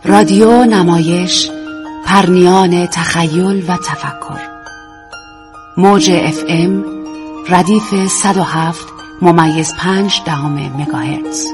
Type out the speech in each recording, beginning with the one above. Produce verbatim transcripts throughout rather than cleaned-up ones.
رادیو نمایش، پرنیان تخیل و تفکر. موج اف ام ردیف صد و هفت ممیز پنج دهم مگاهرتز.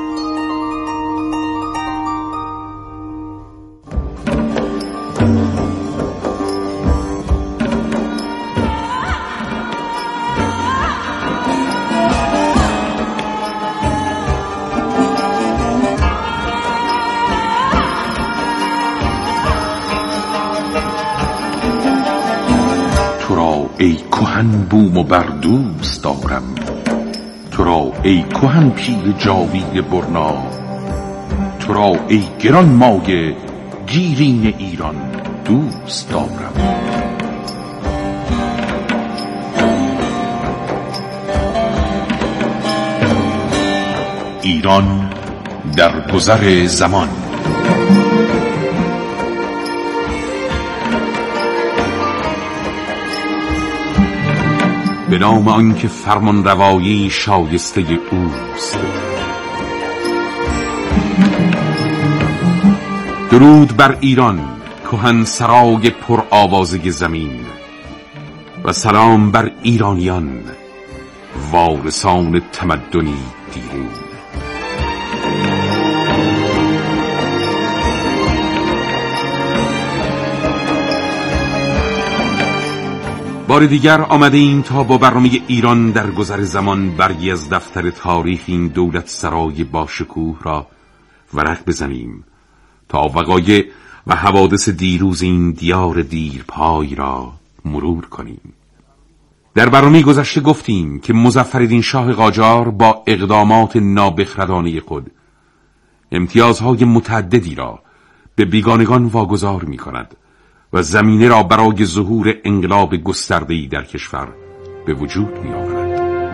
ای کهن بوم و بر دوست دارم، تو را ای کهن پیر جاوید برنا، تو را ای گران مایه گیرین ایران دوست دارم. ایران در گذر زمان. به نام آنکه فرمان روایی شایسته اوست. درود بر ایران، کهن سرای پر آوازه زمین، و سلام بر ایرانیان وارثان تمدنی دیرین. بار دیگر آمده ایم تا با برنامه ایران در گذر زمان برگی از دفتر تاریخ این دولت سرای با شکوه را ورق بزنیم تا وقایع و حوادث دیروز این دیار دیرپای را مرور کنیم. در برنامه گذشته گفتیم که مظفرالدین شاه قاجار با اقدامات نابخردانه خود امتیازهای متعددی را به بیگانگان واگذار می کند و زمینه را برای ظهور انقلاب گسترده‌ای در کشور به وجود می آورد.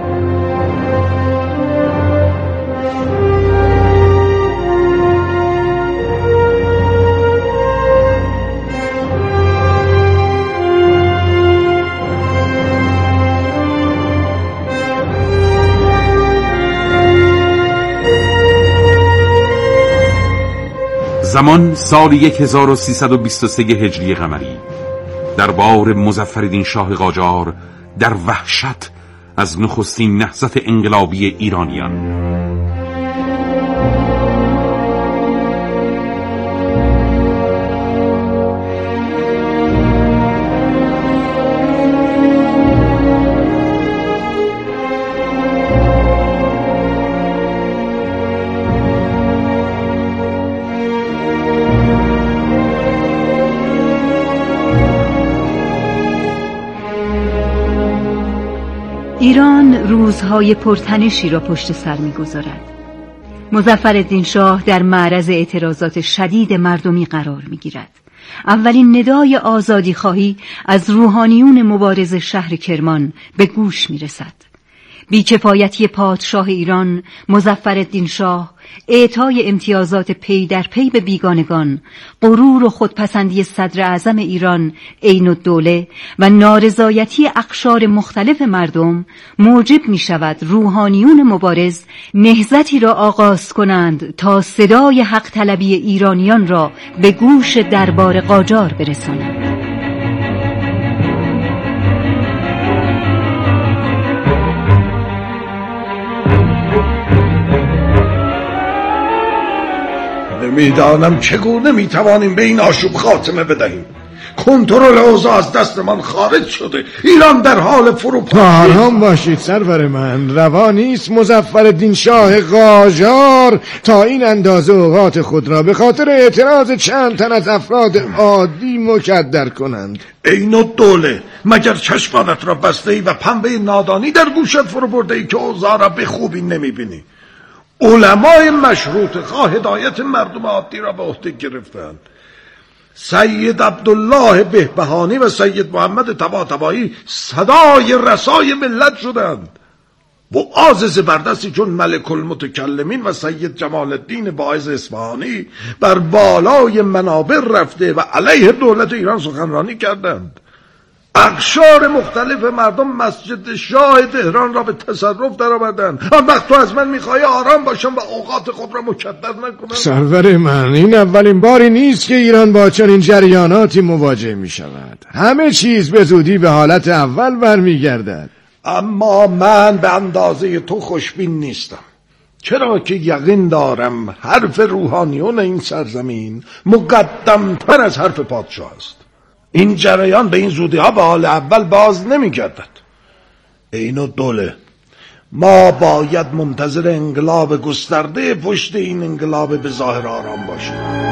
زمان سال هزار و سیصد و بیست و سه هجری قمری. در بار مظفرالدین شاه قاجار در وحشت از نخستین نهضت انقلابی ایرانیان. ایران روزهای پرتنشی را پشت سر می‌گذارد. مظفرالدین شاه در معرض اعتراضات شدید مردمی قرار می‌گیرد. اولین ندای آزادی خواهی از روحانیون مبارز شهر کرمان به گوش می‌رسد. بی‌کفایتی پادشاه ایران مظفرالدین شاه، اعطای امتیازات پی در پی به بیگانگان، غرور و خودپسندی صدر اعظم ایران عین الدوله و نارضایتی اقشار مختلف مردم موجب می شود روحانیون مبارز نهضتی را آغاز کنند تا صدای حق طلبی ایرانیان را به گوش دربار قاجار برسانند. نمیدانم چگونه میتوانیم به این آشوب خاتمه بدهیم. کنترل اوضاع از دست من خارج شده. ایران در حال فروپاشی. آرام باشید سرور من. روا نیست مظفرالدین شاه قاجار تا این اندازه اوقات خود را به خاطر اعتراض چند تن از افراد عادی مکدر کنند. عین الدوله، مگر چشمانت را بسته ای و پنبه نادانی در گوشت فرو برده ای که اوضاع را به خوبی نمیبینی؟ علمای مشروط خواه هدایت مردم عادی را به عهده گرفتند. سید عبدالله بهبهانی و سید محمد طباطبایی صدای رسای ملت شدند. وعاظ زبردستی چون ملک المتکلمین و سید جمال الدین باعث اصفهانی بر بالای منابر رفته و علیه دولت ایران سخنرانی کردند. اقشار مختلف مردم مسجد شاه تهران را به تصرف درآوردند. آن وقت تو از من میخوای آرام باشم و اوقات خود را مکدر نکنم؟ سرور من، این اولین باری نیست که ایران با چنین جریاناتی مواجه میشود. همه چیز به زودی به حالت اول برمیگردد. اما من به اندازه تو خوشبین نیستم، چرا که یقین دارم حرف روحانیون این سرزمین مقدمتر از حرف پادشاه است. این جریان به این زودی ها به حال اول باز نمی گردد. این و دوله، ما باید منتظر انقلاب گسترده پشت این انقلاب به ظاهر آرام باشیم.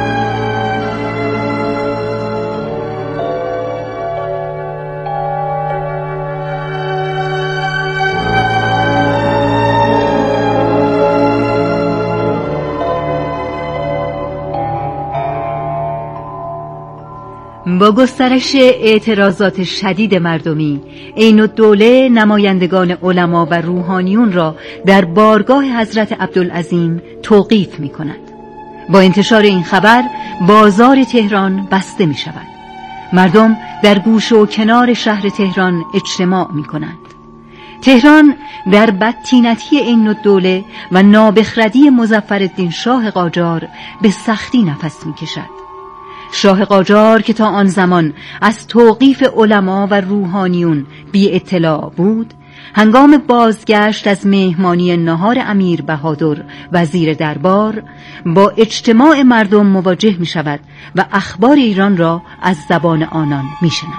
با گسترش اعتراضات شدید مردمی، عین‌الدوله نمایندگان علما و روحانیون را در بارگاه حضرت عبدالعظیم توقیف می کند. با انتشار این خبر بازار تهران بسته می شود. مردم در گوش و کنار شهر تهران اجتماع می کنند. تهران در بدتینتی عین‌الدوله و نابخردی مظفرالدین شاه قاجار به سختی نفس می کشد. شاه قاجار که تا آن زمان از توقیف علما و روحانیون بی اطلاع بود، هنگام بازگشت از مهمانی نهار امیر بهادر وزیر دربار با اجتماع مردم مواجه می شود و اخبار ایران را از زبان آنان می شنود.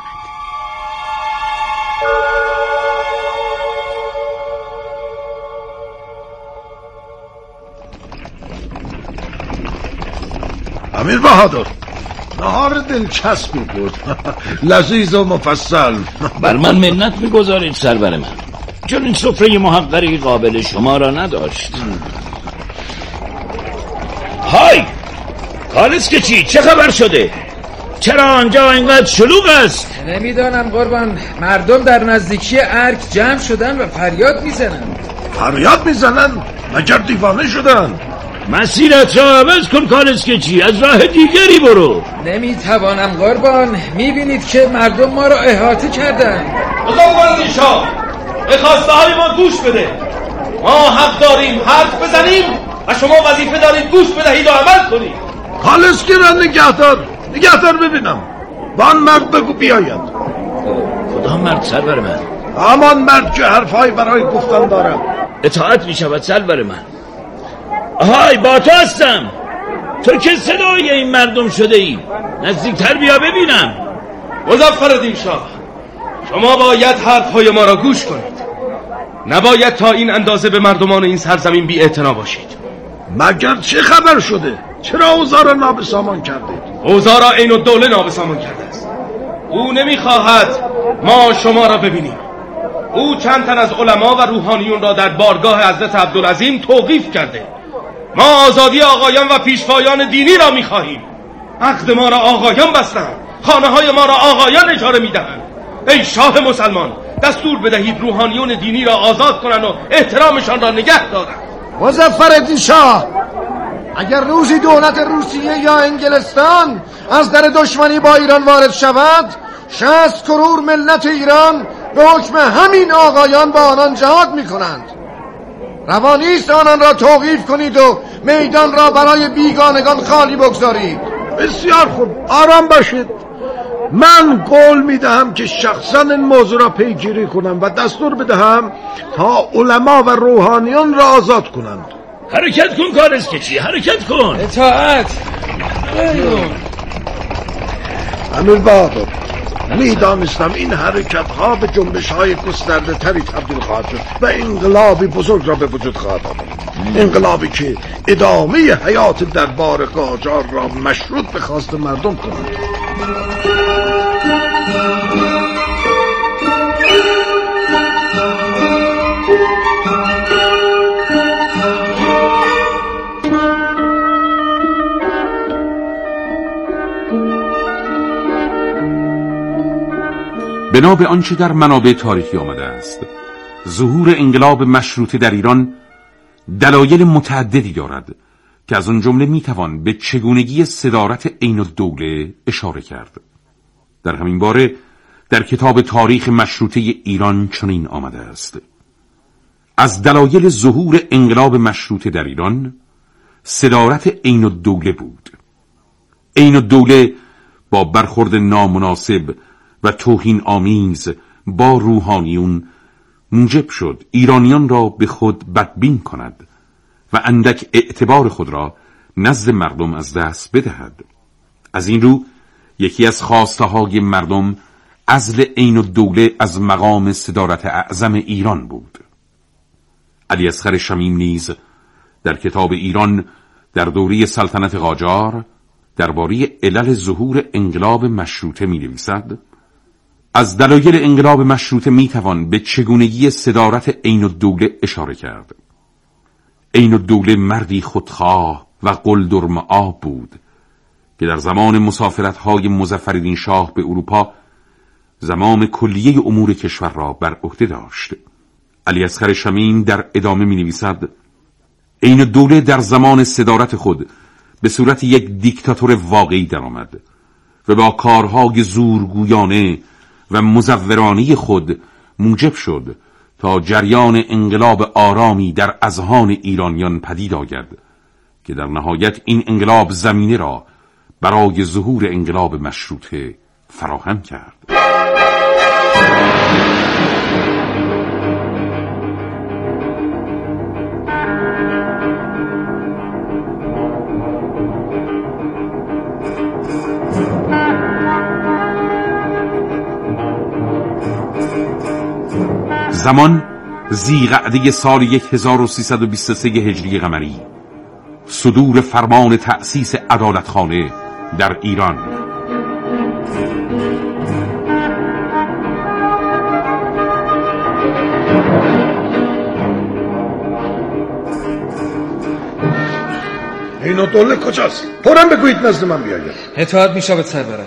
امیر بهادر، نهار دلچسبی بود، لذیذ و مفصل. بر من منت میگذارید سرور من، چون این سفره محقری قابل شما را نداشت. های کالس که چی؟ چه خبر شده؟ چرا آنجا اینقدر شلوغ است؟ نمیدانم قربان، مردم در نزدیکی ارگ جمع شدن و فریاد میزنن. فریاد میزنن؟ مگر دیوانه شدن؟ مسیرت را عوض کن کالس که چی، از راه دیگری برو. نمیتوانم قربان، میبینید که مردم ما را احاطه کردن. مظفرالدین شاه، به خواسته های ما گوش بده. ما حق داریم حرف بزنیم و شما وظیفه دارید گوش بدهید و عمل کنید. کالس که را نگهدار نگهدار ببینم، با آن مرد بگو بیاید. کدام مرد سرور من؟ همان مرد که حرفهای برای گفتن دارم. اطاعت میشود سرور من. آهای با تو هستم. تو که صدای این مردم شده ای، نزدیکتر بیا ببینم. مظفرالدین شاه، شما باید حرفهای ما را گوش کنید، نباید تا این اندازه به مردمان این سرزمین بی اعتنا باشید. مگر چه خبر شده؟ چرا اوضاع را نابسامان کردید؟ اوضاع را عین‌الدوله نابسامان کرده است. او نمیخواهد ما شما را ببینیم. او چند تن از علما و روحانیون را در بارگاه حضرت عبدالعظیم توقیف کرده. ما آزادی آقایان و پیشوایان دینی را می‌خواهیم. عقد ما را آقایان بستند، خانه های ما را آقایان اجاره می‌دهند. ای شاه مسلمان، دستور بدهید روحانیون دینی را آزاد کنند و احترامشان را نگه دارند. مظفرالدین شاه، اگر روزی دولت روسیه یا انگلستان از در دشمنی با ایران وارد شود، شصت کرور ملت ایران به حکم همین آقایان با آنان جهاد می‌کنند. روانیست آنان را توقیف کنید و میدان را برای بیگانگان خالی بگذارید. بسیار خوب، آرام باشید. من قول میدهم که شخصا این موضوع را پیگیری کنم و دستور بدهم تا علما و روحانیون را آزاد کنند. حرکت کن کالس که چی، حرکت کن. اطاعت. امیر بهادر، میدانستم این حرکت ها به جنبش های گسترده تری تبدیل خواهد شد و انقلابی بزرگ را به وجود خواهد آورد. انقلابی که ادامه حیات دربار قاجار را مشروط به خواست مردم کند. بنا به آنچه در منابع تاریخی آمده است، ظهور انقلاب مشروطه در ایران دلایل متعددی دارد که از آن جمله میتوان به چگونگی صدارت عین‌الدوله اشاره کرد. در همین باره در کتاب تاریخ مشروطه ایران چنین آمده است: از دلایل ظهور انقلاب مشروطه در ایران صدارت عین الدوله بود. عین الدوله با برخورد نامناسب و توهین آمیز با روحانیون موجب شد ایرانیان را به خود بدبین کند و اندک اعتبار خود را نزد مردم از دست بدهد. از این رو یکی از خواسته های مردم عزل عین الدوله از مقام صدارت اعظم ایران بود. علی اصغر شمیم نیز در کتاب ایران در دوره سلطنت قاجار درباره علل ظهور انقلاب مشروطه می نویسد: از دلایل انقلاب مشروطه می توان به چگونگی صدارت عین الدوله اشاره کرد. عین الدوله مردی خودخواه و قلدر مآب بود که در زمان مسافرت‌های مظفرالدین شاه به اروپا زمام کلیه امور کشور را بر عهده داشت. علی اصغر شمیم در ادامه می نویسد: عین الدوله در زمان صدارت خود به صورت یک دیکتاتور واقعی درآمد و با کارهای زورگویانه و مزورانی خود موجب شد تا جریان انقلاب آرامی در اذهان ایرانیان پدید آید که در نهایت این انقلاب زمینه را برای ظهور انقلاب مشروطه فراهم کرد. زمان ذیقعده سال هزار و سیصد و بیست و سه هجری قمری، صدور فرمان تأسیس عدالتخانه در ایران. عین الدوله کجاست؟ پرم بگویید نزد من بیاید. اطاعت میشود سرورم.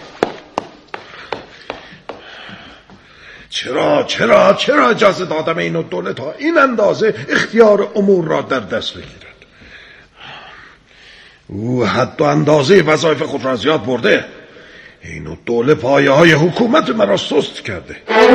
چرا چرا چرا اجازه دادم عین الدوله تا این اندازه اختیار امور را در دست بگیرد؟ او حد و اندازه وظایف خود را زیاد برده. عین الدوله پایه های حکومت مرا سست کرده.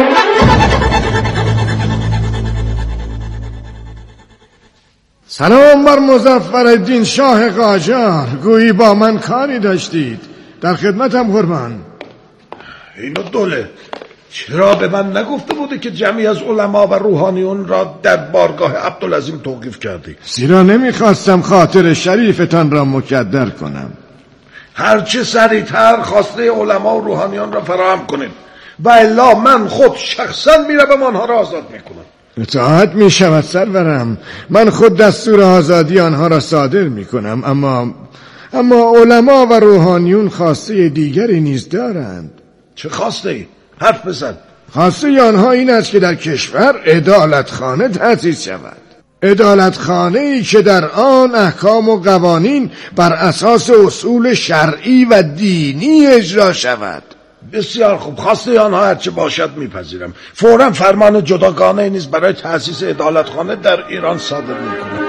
سلام بر مظفرالدین شاه قاجار. گویی با من کاری داشتید. در خدمتم قربان. عین الدوله چرا به من نگفته بوده که جمعی از علما و روحانیون را در بارگاه عبدالعظیم توقیف کردی؟ زیرا نمیخواستم خاطر شریفتان را مکدر کنم. هرچه سریعتر خواسته علما و روحانیون را فراهم کنید و الا من خود شخصا میروم آنها را آزاد میکنم. اطاعت میشود سرورم. من خود دستور آزادی آنها را صادر میکنم، اما اما علما و روحانیون خواسته دیگری نیز دارند. چه خواسته ای؟ حرف بزن. خواسته آنها این است که در کشور عدالتخانه تأسیس شود. عدالتخانه ای که در آن احکام و قوانین بر اساس اصول شرعی و دینی اجرا شود. بسیار خوب، خواسته آنها هرچه باشد میپذیرم. فوراً فرمان جداگانه نیز برای تأسیس عدالتخانه در ایران صادر میکنم.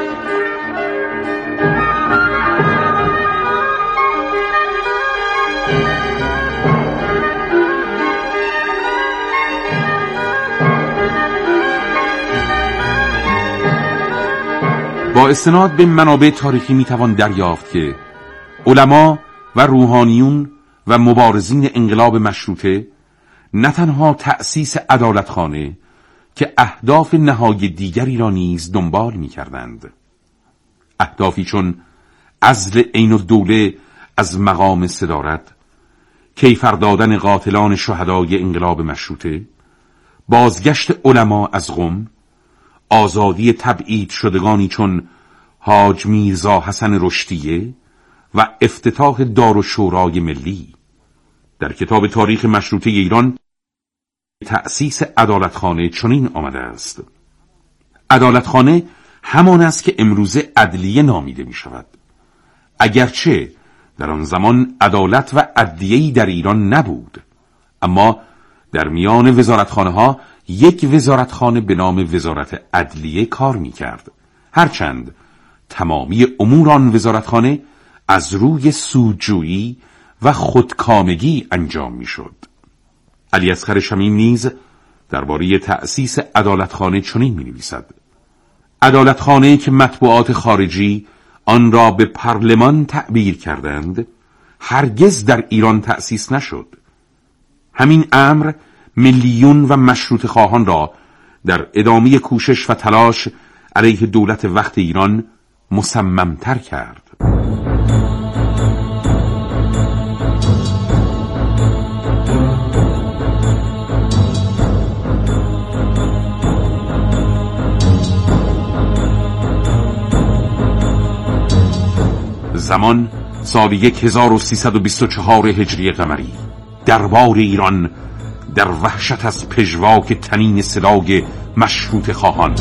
با استناد به منابع تاریخی میتوان دریافت که علما و روحانیون و مبارزین انقلاب مشروطه نه تنها تأسیس عدالتخانه که اهداف نهایی دیگری را نیز دنبال میکردند. اهدافی چون عزل عین الدوله از مقام صدارت، کیفر دادن قاتلان شهدای انقلاب مشروطه، بازگشت علما از قم، آزادی تبعید شدگانی چون حاج میرزا حسن رشدیه و افتتاح دارالشورای ملی. در کتاب تاریخ مشروطه ایران تأسیس عدالتخانه چنین آمده است: عدالتخانه همان است که امروزه عدلیه نامیده می شود، اگرچه در آن زمان عدالت و عدلیه‌ای در ایران نبود، اما در میان وزارتخانه ها یک وزارتخانه به نام وزارت عدلیه کار می کرد، هرچند تمامی امور آن وزارتخانه از روی سودجویی و خودکامگی انجام می شد. علیاصغر شمیم نیز درباره تأسیس عدالتخانه چنین می‌نویسد: عدالتخانه‌ای که مطبوعات خارجی آن را به پارلمان تعبیر کردند هرگز در ایران تأسیس نشد. همین امر میلیون و مشروط خواهان را در ادامه کوشش و تلاش علیه دولت وقت ایران مصممتر کرد. زمان سال هزار و سیصد و بیست و چهار هجری قمری. دربار ایران در وحشت از پژواک تنین صدای مشروط خواهان.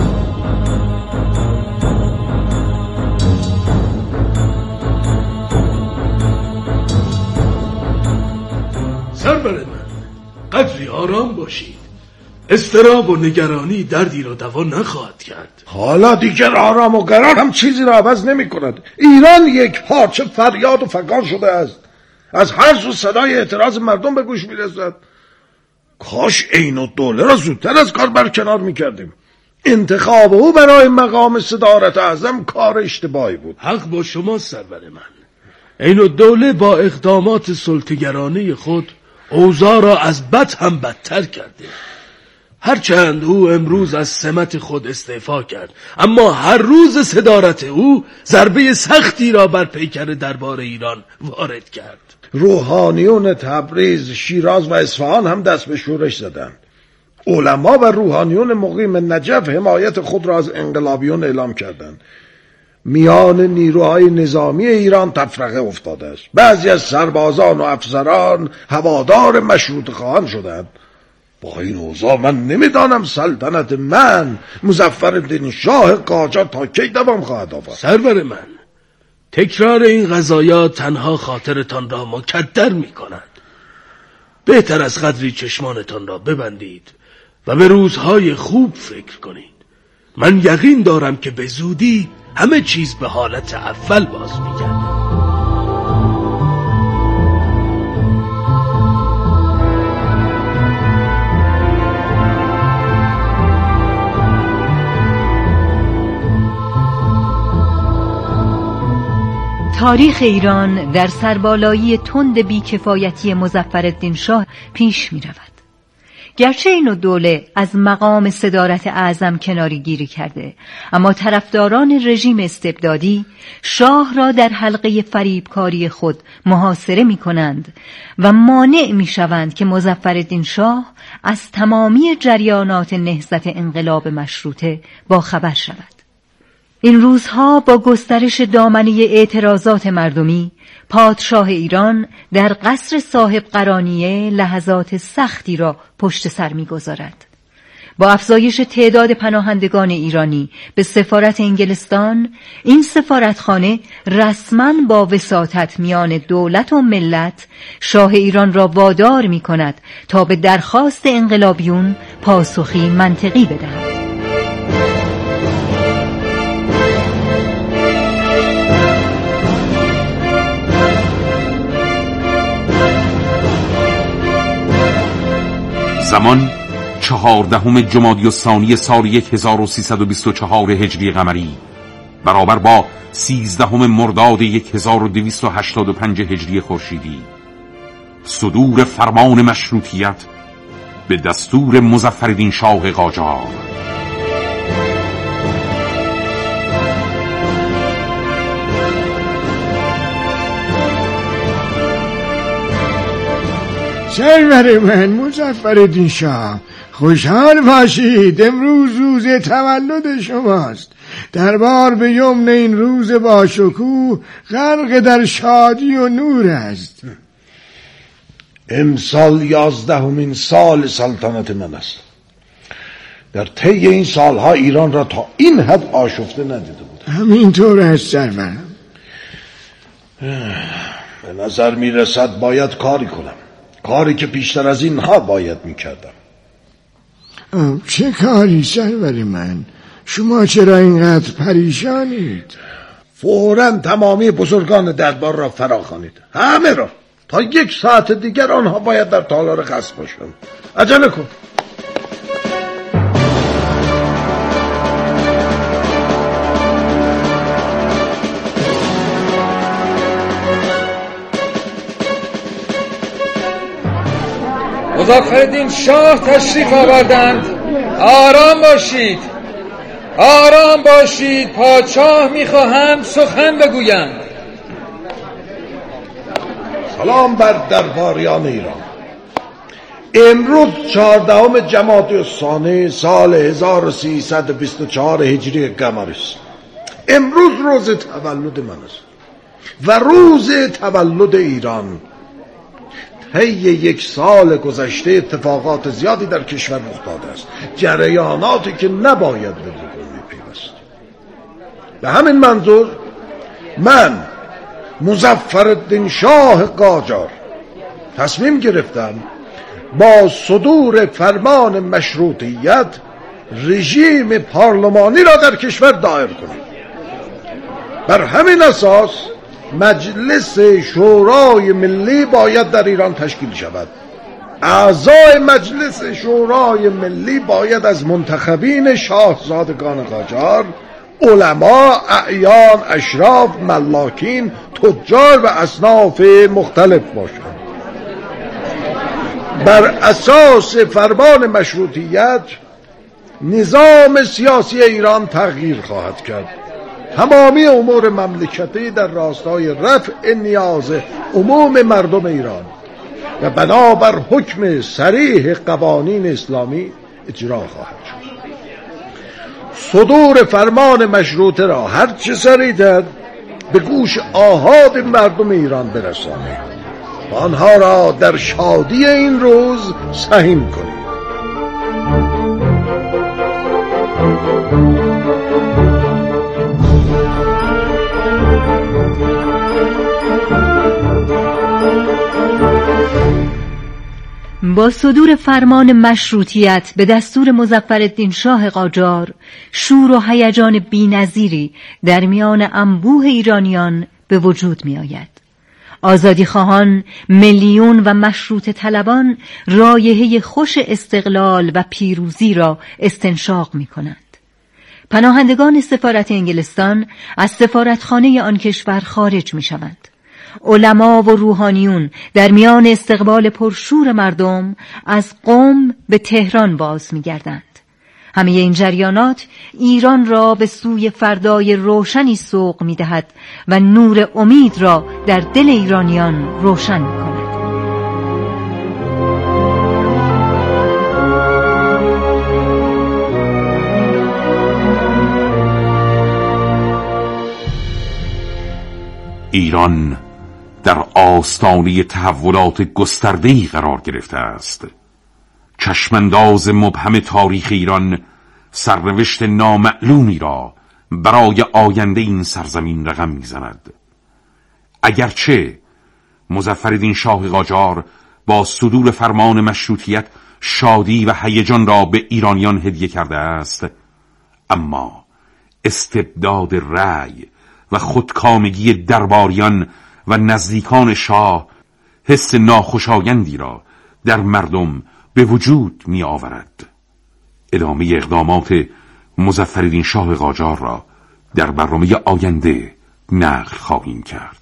سرور من، قدری آرام باشید. اضطراب و نگرانی دردی را دوا نخواهد کرد. حالا دیگر آرام و قرار هم چیزی را عوض نمی کند. ایران یک پارچه فریاد و فغان شده است. از هر سو صدای اعتراض مردم به گوش می رسد. کاش عین الدوله را زودتر از کار برکنار می کردیم. انتخاب او برای مقام صدارت اعظم کار اشتباهی بود. حق با شما سرور من. عین الدوله با اقدامات سلطه‌گرانه خود اوضاع را از بد هم بدتر کرده. هرچند او امروز از سمت خود استعفا کرد، اما هر روز صدارت او ضربه سختی را بر پیکر دربار ایران وارد کرد. روحانیون تبریز، شیراز و اصفهان هم دست به شورش زدند. علما و روحانیون مقیم نجف حمایت خود را از انقلابیون اعلام کردند. میان نیروهای نظامی ایران تفرقه افتاده است. بعضی از سربازان و افسران هوادار مشروط خواهان شدند. با این اوضاع من نمیدانم سلطنت من مظفرالدین شاه قاجار تا کی دوام خواهد آورد. سرور من، تکرار این قضایا تنها خاطرتان را مکدر می کند. بهتر از قدری چشمانتان را ببندید و به روزهای خوب فکر کنید. من یقین دارم که به زودی همه چیز به حالت اول باز می گردد. تاریخ ایران در سربالایی تند بیکفایتی مظفرالدین شاه پیش می رود. گرچه این دوله از مقام صدارت اعظم کناری گیری کرده، اما طرفداران رژیم استبدادی شاه را در حلقه فریبکاری خود محاصره می کنند و مانع می شوند که مظفرالدین شاه از تمامی جریانات نهضت انقلاب مشروطه با خبر شود. این روزها با گسترش دامنه اعتراضات مردمی، پادشاه ایران در قصر صاحب قرانیه لحظات سختی را پشت سر می‌گذارد. با افزایش تعداد پناهندگان ایرانی به سفارت انگلستان، این سفارتخانه رسماً با وساطت میان دولت و ملت شاه ایران را وادار می‌کند تا به درخواست انقلابیون پاسخی منطقی بدهد. زمان چهاردهم جمادی الثانی سال هزار و سیصد و بیست و چهار هجری قمری برابر با سیزدهم مرداد هزار و دویست و هشتاد و پنج هجری خورشیدی، صدور فرمان مشروطیت به دستور مظفرالدین شاه قاجار. سرور من مظفرالدین شاه، خوشحال باشید. امروز روز تولد شماست. دربار به یمن این روز با شکوه غرق در شادی و نور است. امسال یازدهمین سال سلطنت من است. در طی این سالها ایران را تا این حد آشفته ندیده بود. همینطور است سرورم. به نظر می رسد باید کاری کنم، کاری که بیشتر از اینها باید میکردم. چه کاری سرور من؟ شما چرا اینقدر پریشانید؟ فوراً تمامی بزرگان دربار را فراخوانید، همه را. تا یک ساعت دیگر آنها باید در تالار قصر باشند. عجله کن. مظفرالدین شاه تشریف آوردند. آرام باشید، آرام باشید، پادشاه میخواهند سخن بگویند. سلام بر درباریان ایران. امروز چهاردهم جمادی الثانی سال هزار و سیصد و بیست و چهار هجری قمری است. امروز روز تولد من است و روز تولد ایران. طی یک سال گذشته اتفاقات زیادی در کشور رخ داده است، جریاناتی که نباید به وقوع می‌پیوست. به همین منظور من مظفرالدین شاه قاجار تصمیم گرفتم با صدور فرمان مشروطیت رژیم پارلمانی را در کشور دایر کنم. بر همین اساس مجلس شورای ملی باید در ایران تشکیل شود. اعضای مجلس شورای ملی باید از منتخبین شاهزادگان قاجار، علما، اعیان، اشراف، ملاکین، تجار و اصناف مختلف باشند. بر اساس فرمان مشروطیت نظام سیاسی ایران تغییر خواهد کرد. تمامی امور مملکتی در راستای رفع نیاز عموم مردم ایران و بنابر حکم صریح قوانین اسلامی اجرا خواهد شد. صدور فرمان مشروطه را هر چه سریعتر به گوش آحاد مردم ایران برسانید و آنها را در شادی این روز سهیم کنید. با صدور فرمان مشروطیت به دستور مظفرالدین شاه قاجار، شور و هیجان بی‌نظیری در میان انبوه ایرانیان به وجود می آید. آزادی خواهان، میلیون و مشروط طلبان رایحه خوش استقلال و پیروزی را استنشاق می کنند. پناهندگان سفارت انگلستان از سفارتخانه آن کشور خارج می شوند. علما و روحانیون در میان استقبال پرشور مردم از قم به تهران باز می‌گردند. همه این جریانات ایران را به سوی فردای روشنی سوق می‌دهد و نور امید را در دل ایرانیان روشن می‌کند. ایران در آستانه تحولات گسترده‌ای قرار گرفته است. چشمانداز مبهم تاریخ ایران سرنوشت نامعلومی را برای آینده این سرزمین رقم می‌زند. اگرچه مظفرالدین شاه قاجار با صدور فرمان مشروطیت شادی و هیجان را به ایرانیان هدیه کرده است، اما استبداد رأی و خودکامگی درباریان و نزدیکان شاه حس ناخوشایندی را در مردم به وجود می آورد. ادامه اقدامات مظفرالدین شاه قاجار را در برنامه آینده نقل خواهیم کرد.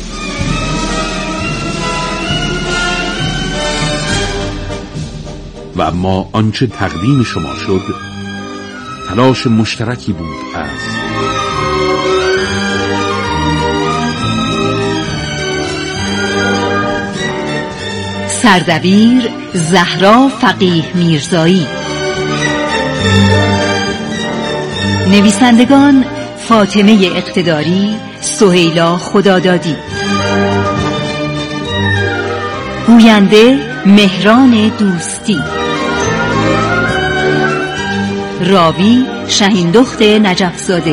و اما آنچه تقدیم شما شد تلاش مشترکی بود از سردبیر زهرا فقیه میرزایی، نویسندگان فاطمه اقتداری، سهیلا خدادادی، گوینده مهران دوستی، راوی شهیندخت نجفزاده.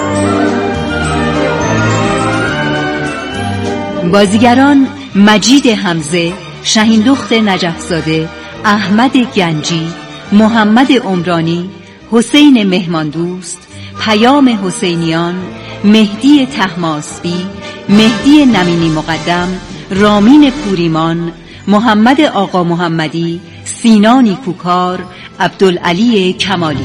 بازیگران مجید حمزه، شهیندخت نجفزاده، احمد گنجی، محمد عمرانی، حسین مهماندوست، پیام حسینیان، مهدی طهماسبی، مهدی نمینی مقدم، رامین پوریمان، محمد آقا محمدی، سینا نیکوکار، عبدالعلی کمالی.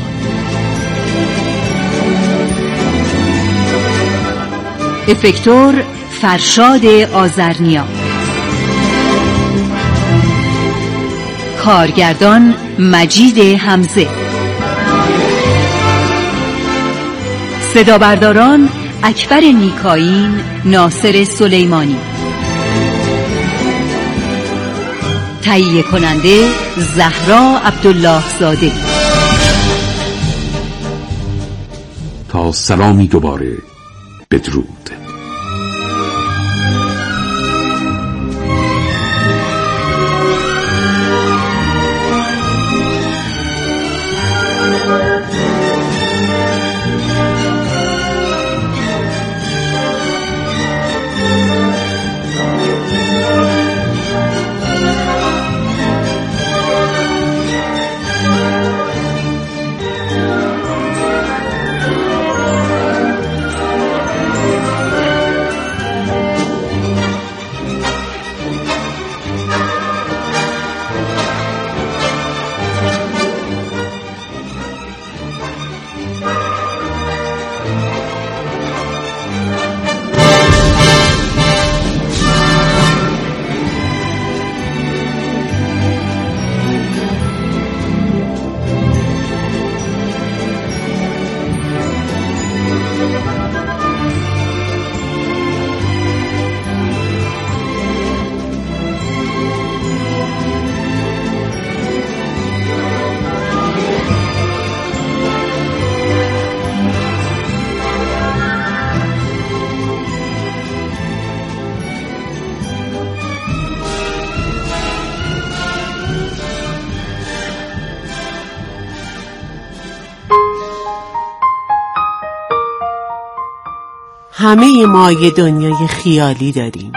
افکتور فرشاد آذرنیا. کارگردان مجید حمزه. صدا برداران اکبر نیکاین، ناصر سلیمانی. تهیه کننده زهرا عبدالله زاده. تا سلامی دوباره، بدرود. همه ما یه دنیای خیالی داریم.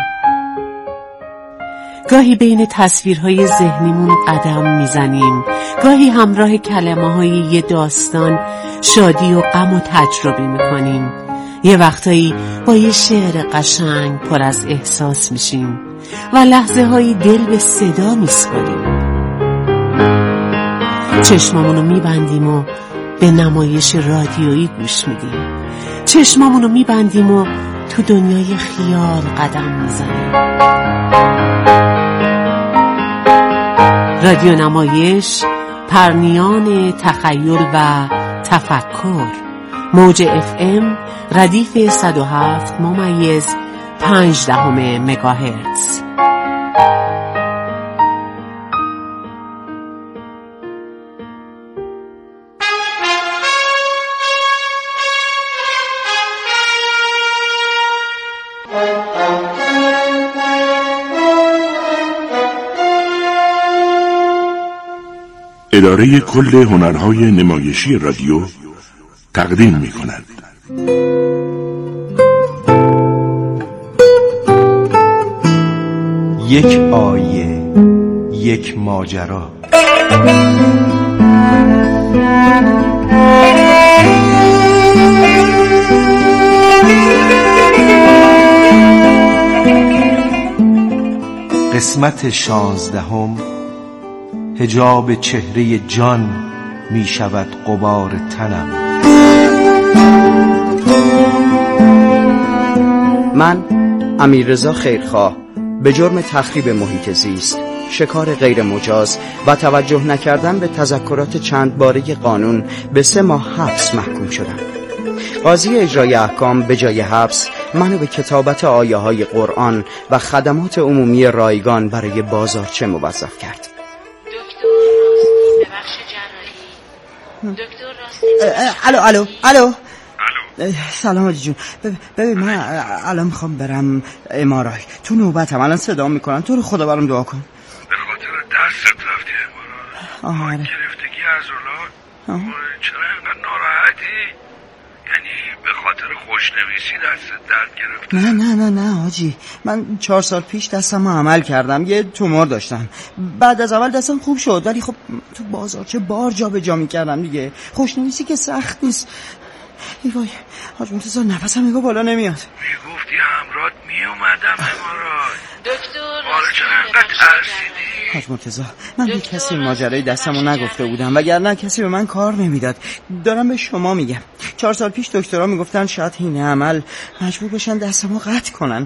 گاهی بین تصویرهای ذهنیمون قدم میزنیم، گاهی همراه کلمه‌های یه داستان شادی و غم و تجربه میکنیم. یه وقتایی با یه شعر قشنگ پر از احساس میشیم و لحظه هایی دل به صدا میسپاریم. چشمامونو میبندیم و به نمایش رادیویی گوش میدیم. چشمامونو میبندیم و تو دنیای خیال قدم میزنیم. رادیو نمایش، پرنیان تخیل و تفکر. موج اف ام ردیف صد و هفت ممیز پنج دهم مگاهرتز. اداره کل هنرهای نمایشی رادیو تقدیم می کند. یک آیه، یک ماجرا. قسمت شانزدهم. حجاب چهره جان می شود غبار تنم. من امیررضا خیرخواه به جرم تخریب محیط زیست، شکار غیر مجاز و توجه نکردن به تذکرات چند باره قانون به سه ماه حبس محکوم شدم. قاضی اجرای احکام به جای حبس منو به کتابت آیه های قرآن و خدمات عمومی رایگان برای بازارچه موظف کرد. الو الو الو سلام حاجی جون. ببین من الان میخوام برم امارای، تو نوبتم الان صدا میکنن، تو رو خدا برام دعا کن. به خاطر دستت رفتی امارا؟ آره. گرفتگی عضلات؟ چرا اینقدر ناراحتی؟ یعنی به خاطر خوشنویسی دستت درد گرفته؟ نه نه نه نه حاجی، من چهار سال پیش دستم رو عمل کردم، یه تومور داشتم. بعد از اول دستم خوب شد، ولی خب تو بازار چه بار جا به جا میکردم دیگه. خوشنویسی که سخت نیست. ای وای حاج منتصر، نفسم نگاه بالا نمیاد. میگفتی همراهت میومدم امارات. دکتر چرا انقدر ترسیدی؟ حاج مرتضی، من به کسی ماجرای دستمو نگفته بودم وگرنه کسی به من کار نمیداد. دارم به شما میگم. چهار سال پیش دکترها میگفتن شاید این عمل مجبور بشن دستمو قطع کنن.